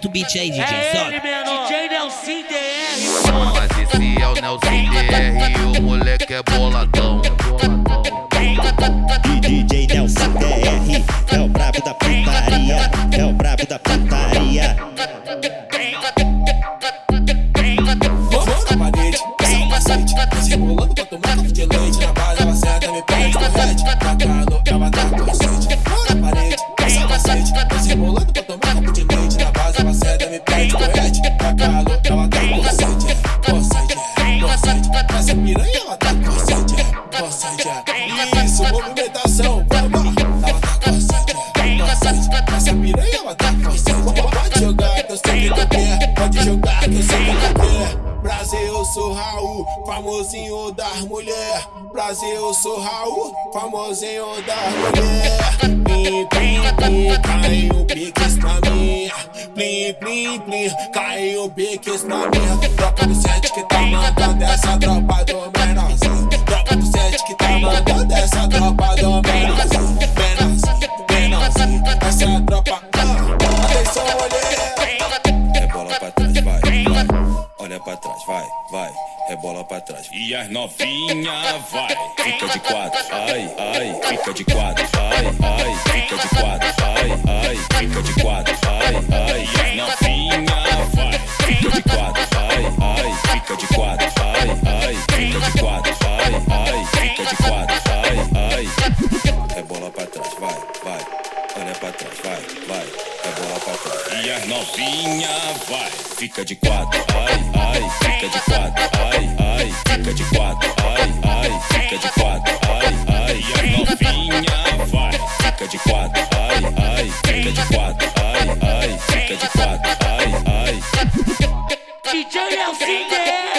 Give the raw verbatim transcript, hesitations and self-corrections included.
Solta o beat aí, D J, É solta. ele, menor. D J Nelson D R. Mas esse é o Nelson D R e o moleque é boladão. D J Nelson D R é o brabo da putaria, é o brabo da putaria. Vou na parede, essa é um macete. Desrebolando pra tomar café de leite. Na base ela senta, me pede correte. Na cano, ela dá consciente. Vou na parede, essa é um macete. Desrebolando pra tomar café de leite. Na base ela senta, me pede correte. Na cano, ela dá consciente. Consciente, consciente. Essa piranha ela dá consciente. Consciente, isso, movimentação, vamos. Ela dá consciente, consciente. Essa piranha ela dá consciente. Pode jogar que eu sei que tu quer. Pode jogar que eu sei que tu quer. Brasil, eu sou Raul, famosinho das mulher. Brasil, eu sou Raul, famosinho das mulher. Plim, plim, plim, caiu piques pra mim. Plim, plim, plim, caiu piques pra mim. Tropa do sete que tá mandando essa tropa do menorzinho. Tropa do sete que tá mandando essa tropa do menorzinho. Menorzinho, menorzinho, essa tropa. Ah, atenção, mulher. Rebola pra trás, vai, vai. Olha pra trás, vai, vai, rebola pra trás. E as novinha, vai, fica de quatro, ai, ai, fica de quatro, ai, ai, fica de quatro, ai, ai, fica de quatro, ai, ai. E as novinha, vai, fica de quatro, ai, ai, fica de quatro, ai, ai, fica de quatro, ai, ai, fica de quatro, ai, ai. Rebola pra trás, vai, vai, olha pra trás, vai, vai, rebola pra trás. E as novinha, vai, fica de quatro, ai, ai, fica de quatro, ai, ai, fica de quatro, ai, ai, fica de quatro, ai, ai. E as novinha, vai, fica de quatro, ai, ai, fica de quatro, ai, ai, fica de quatro, ai, ai. D J Nelson D R.